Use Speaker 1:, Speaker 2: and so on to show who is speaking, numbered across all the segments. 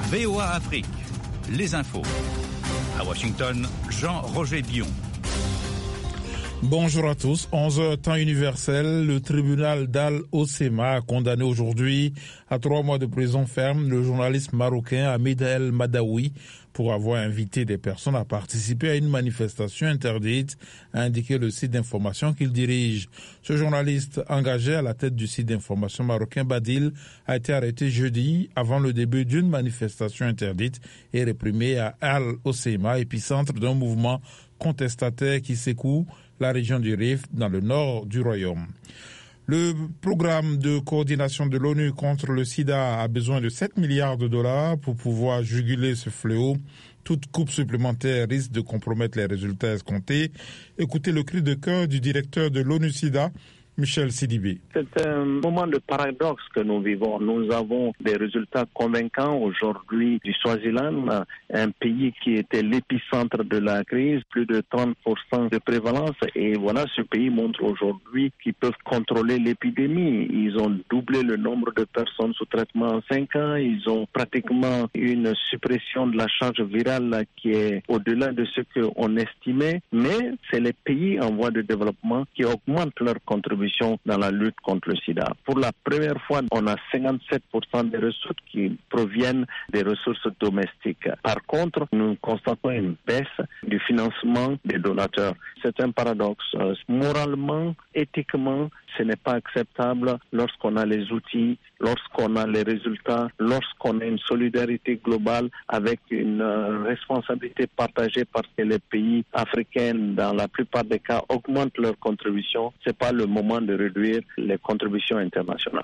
Speaker 1: VOA Afrique, les infos. À Washington, Jean-Roger Bion.
Speaker 2: Bonjour à tous. 11h temps universel, le tribunal d'Al-Hoceima a condamné aujourd'hui à 3 mois de prison ferme le journaliste marocain Hamid El Madaoui pour avoir invité des personnes à participer à une manifestation interdite, a indiqué le site d'information qu'il dirige. Ce journaliste engagé à la tête du site d'information marocain Badil a été arrêté jeudi avant le début d'une manifestation interdite et réprimé à Al-Hoceima, épicentre d'un mouvement contestataire qui secoue la région du Rif dans le nord du royaume. Le programme de coordination de l'ONU contre le sida a besoin de 7 milliards de dollars pour pouvoir juguler ce fléau. Toute coupe supplémentaire risque de compromettre les résultats escomptés. Écoutez le cri de cœur du directeur de l'ONU-SIDA, Michel Sidibé.
Speaker 3: C'est un moment de paradoxe que nous vivons. Nous avons des résultats convaincants aujourd'hui du Swaziland, un pays qui était l'épicentre de la crise, plus de 30% de prévalence. Et voilà, ce pays montre aujourd'hui qu'ils peuvent contrôler l'épidémie. Ils ont doublé le nombre de personnes sous traitement en 5 ans. Ils ont pratiquement une suppression de la charge virale qui est au-delà de ce qu'on estimait. Mais c'est les pays en voie de développement qui augmentent leur contribution dans la lutte contre le sida. Pour la première fois, on a 57% des ressources qui proviennent des ressources domestiques. Par contre, nous constatons une baisse du financement des donateurs. C'est un paradoxe. Moralement, éthiquement, ce n'est pas acceptable lorsqu'on a les outils, lorsqu'on a les résultats, lorsqu'on a une solidarité globale avec une responsabilité partagée parce que les pays africains, dans la plupart des cas, augmentent leurs contributions. Ce n'est pas le moment de réduire les contributions internationales.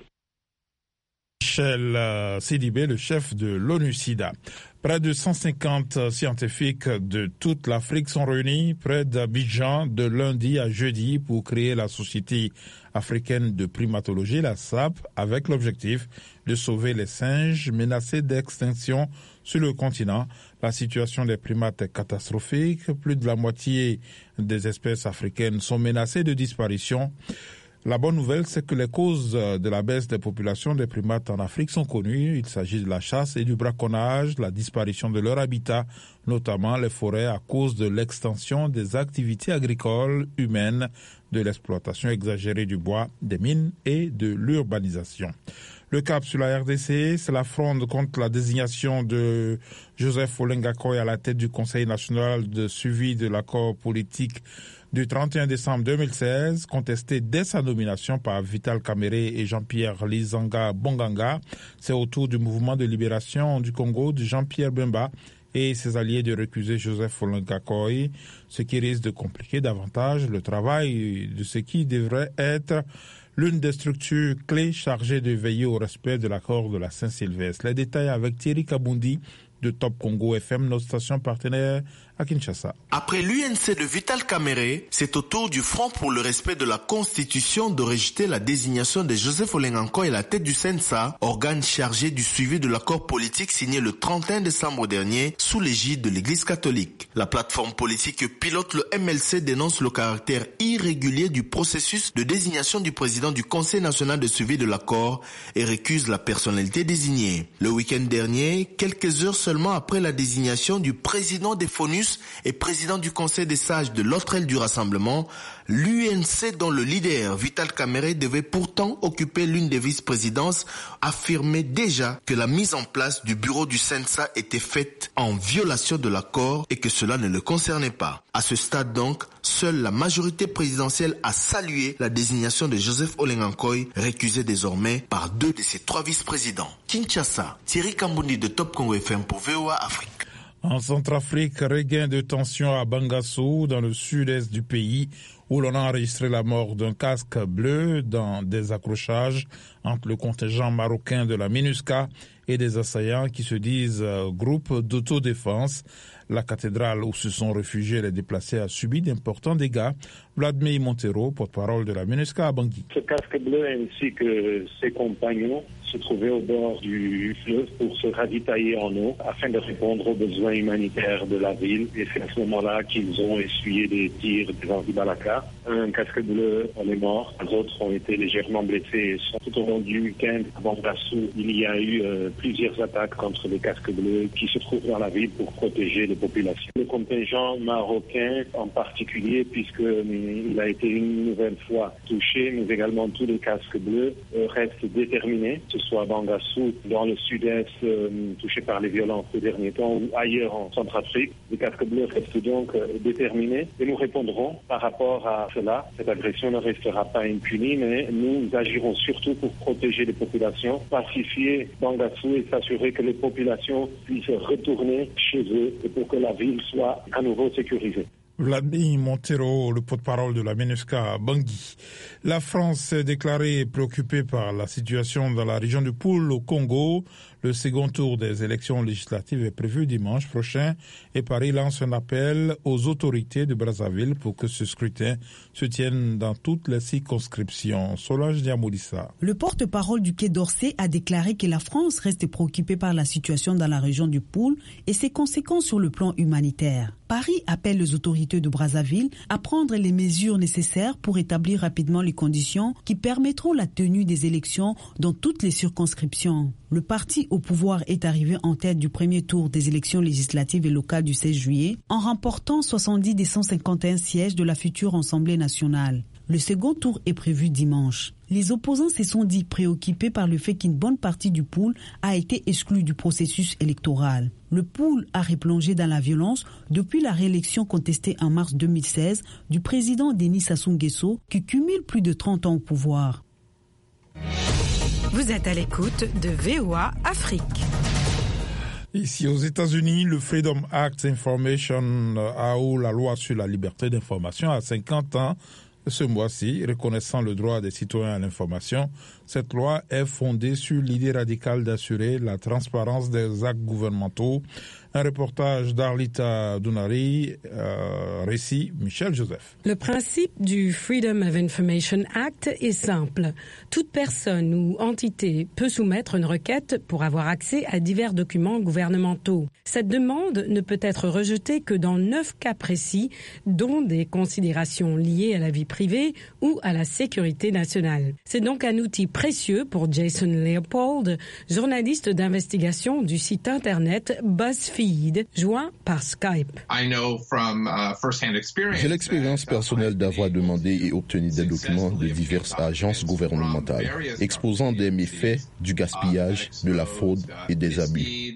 Speaker 2: Michel Sidibé, le chef de l'ONU-SIDA. Près de 150 scientifiques de toute l'Afrique sont réunis près d'Abidjan de lundi à jeudi pour créer la Société africaine de primatologie, la SAP, avec l'objectif de sauver les singes menacés d'extinction sur le continent. La situation des primates est catastrophique. Plus de la moitié des espèces africaines sont menacées de disparition. La bonne nouvelle, c'est que les causes de la baisse des populations des primates en Afrique sont connues. Il s'agit de la chasse et du braconnage, la disparition de leur habitat, notamment les forêts à cause de l'extension des activités agricoles humaines, de l'exploitation exagérée du bois, des mines et de l'urbanisation. Le cap sur la RDC, c'est la fronde contre la désignation de Joseph Olenga Koy à la tête du Conseil national de suivi de l'accord politique du 31 décembre 2016, contesté dès sa nomination par Vital Kamerhe et Jean-Pierre Lizanga Bonganga. C'est au tour du mouvement de libération du Congo de Jean-Pierre Bemba et ses alliés de récuser Joseph Olenga Koy, ce qui risque de compliquer davantage le travail de ce qui devrait être l'une des structures clés chargées de veiller au respect de l'accord de la Saint-Sylvestre. Les détails avec Thierry Kabundi de Top Congo FM, notre station partenaire à Kinshasa.
Speaker 4: Après l'UNC de Vital Kamerhe, c'est au tour du Front pour le respect de la Constitution de rejeter la désignation de Joseph Olenga Koy à la tête du CENSA, organe chargé du suivi de l'accord politique signé le 31 décembre dernier sous l'égide de l'Église catholique. La plateforme politique pilote le MLC dénonce le caractère irrégulier du processus de désignation du président du Conseil national de suivi de l'accord et récuse la personnalité désignée. Le week-end dernier, quelques heures seulement après la désignation du président des FONUS et président du Conseil des sages de l'autre aile du rassemblement, l'UNC dont le leader Vital Kamerhe devait pourtant occuper l'une des vice-présidences affirmait déjà que la mise en place du bureau du CENSA était faite en violation de l'accord et que cela ne le concernait pas. À ce stade donc, seule la majorité présidentielle a salué la désignation de Joseph Olenga Koy, récusé désormais par 2 de ses 3 vice-présidents. Kinshasa, Thierry Kambundi de Top Congo FM pour VOA Afrique.
Speaker 2: En Centrafrique, regain de tension à Bangassou, dans le sud-est du pays, où l'on a enregistré la mort d'un casque bleu dans des accrochages entre le contingent marocain de la MINUSCA et des assaillants qui se disent groupe d'autodéfense. La cathédrale où se sont réfugiés les déplacés a subi d'importants dégâts. Vladimir Montero, porte-parole de la MINUSCA à Bangui.
Speaker 5: Ce casque bleu ainsi que ses compagnons se trouvaient au bord du fleuve pour se ravitailler en eau afin de répondre aux besoins humanitaires de la ville. Et c'est à ce moment-là qu'ils ont essuyé des tirs des anti-Balaka. cas. Un casque bleu, on est mort. Les autres ont été légèrement blessés. Tout au long du week-end, à Bangassou, il y a eu plusieurs attaques contre les casques bleus qui se trouvent dans la ville pour protéger les populations. Le contingent marocain en particulier, puisqu'il a été une nouvelle fois touché, mais également tous les casques bleus restent déterminés, que ce soit à Bangassou, dans le sud-est, touché par les violences ces derniers temps, ou ailleurs en Centrafrique. Les casques bleus restent donc déterminés et nous répondrons par rapport à cela. Cette agression ne restera pas impunie, mais nous agirons surtout pour protéger les populations, pacifier Bangassou et s'assurer que les populations puissent retourner chez eux et pour que la ville soit à nouveau sécurisée.
Speaker 2: Vladimir Montero, le porte-parole de la MINUSCA à Bangui. La France s'est déclarée préoccupée par la situation dans la région du Poul au Congo. Le second tour des élections législatives est prévu dimanche prochain et Paris lance un appel aux autorités de Brazzaville pour que ce scrutin se tienne dans toutes les circonscriptions. Solange Diamoudissa.
Speaker 6: Le porte-parole du Quai d'Orsay a déclaré que la France reste préoccupée par la situation dans la région du Poul et ses conséquences sur le plan humanitaire. Paris appelle les autorités de Brazzaville à prendre les mesures nécessaires pour établir rapidement les conditions qui permettront la tenue des élections dans toutes les circonscriptions. Le parti au pouvoir est arrivé en tête du premier tour des élections législatives et locales du 16 juillet en remportant 70 des 151 sièges de la future Assemblée nationale. Le second tour est prévu dimanche. Les opposants se sont dit préoccupés par le fait qu'une bonne partie du Poul a été exclue du processus électoral. Le Poul a replongé dans la violence depuis la réélection contestée en mars 2016 du président Denis Sassou Nguesso qui cumule plus de 30 ans au pouvoir.
Speaker 7: Vous êtes à l'écoute de VOA Afrique.
Speaker 2: Ici aux États-Unis, le Freedom Act Information, ou la loi sur la liberté d'information, a 50 ans. Ce mois-ci, reconnaissant le droit des citoyens à l'information, cette loi est fondée sur l'idée radicale d'assurer la transparence des actes gouvernementaux. Un reportage d'Arlita Dunari, récit Michel Joseph.
Speaker 8: Le principe du Freedom of Information Act est simple. Toute personne ou entité peut soumettre une requête pour avoir accès à divers documents gouvernementaux. Cette demande ne peut être rejetée que dans 9 cas précis, dont des considérations liées à la vie privée ou à la sécurité nationale. C'est donc un outil précieux pour Jason Leopold, journaliste d'investigation du site internet BuzzFeed, joint par Skype.
Speaker 9: J'ai l'expérience personnelle d'avoir demandé et obtenu des documents de diverses agences gouvernementales, exposant des méfaits, du gaspillage, de la fraude et des abus.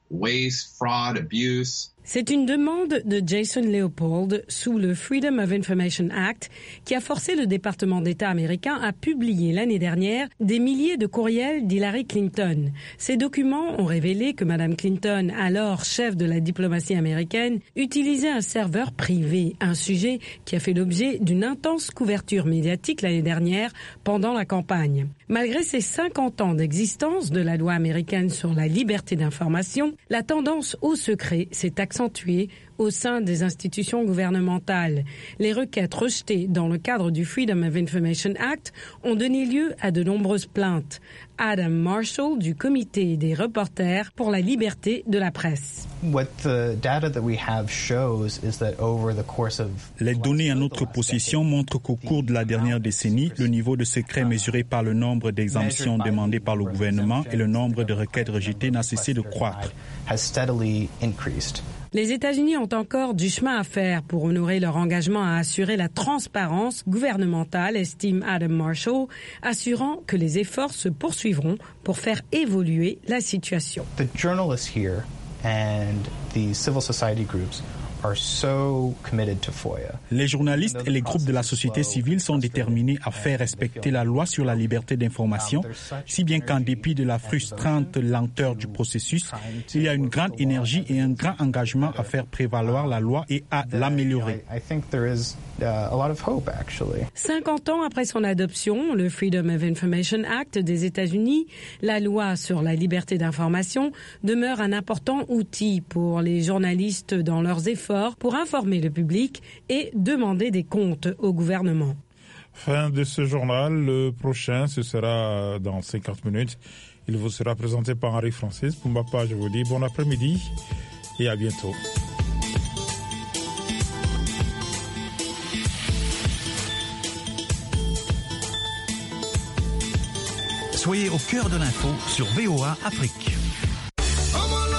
Speaker 8: C'est une demande de Jason Leopold sous le Freedom of Information Act qui a forcé le département d'État américain à publier l'année dernière des milliers de courriels d'Hillary Clinton. Ces documents ont révélé que Mme Clinton, alors chef de la diplomatie américaine, utilisait un serveur privé, un sujet qui a fait l'objet d'une intense couverture médiatique l'année dernière pendant la campagne. Malgré ses 50 ans d'existence de la loi américaine sur la liberté d'information, la tendance au secret s'est accentuée au sein des institutions gouvernementales. Les requêtes rejetées dans le cadre du Freedom of Information Act ont donné lieu à de nombreuses plaintes. Adam Marshall du Comité des reporters pour la liberté de la presse.
Speaker 10: Les données en notre possession montrent qu'au cours de la dernière décennie, le niveau de secret mesuré par le nombre d'exemptions demandées par le gouvernement et le nombre de requêtes rejetées n'a cessé de croître.
Speaker 8: Les États-Unis ont encore du chemin à faire pour honorer leur engagement à assurer la transparence gouvernementale, estime Adam Marshall, assurant que les efforts se poursuivront pour faire évoluer la situation.
Speaker 11: The journalists here and the civil society groups are so committed to FOIA.
Speaker 10: Les journalistes et les groupes de la société civile sont déterminés à faire respecter la loi sur la liberté d'information, si bien qu'en dépit de la frustrante lenteur du processus, il y a une grande énergie et un grand engagement à faire prévaloir la loi et à l'améliorer.
Speaker 8: 50 ans après son adoption, le Freedom of Information Act des États-Unis, la loi sur la liberté d'information, demeure un important outil pour les journalistes dans leurs efforts pour informer le public et demander des comptes au gouvernement.
Speaker 2: Fin de ce journal. Le prochain, ce sera dans 50 minutes. Il vous sera présenté par Henri Francis. Pour ma part, je vous dis bon après-midi et à bientôt.
Speaker 1: Soyez au cœur de l'info sur VOA Afrique.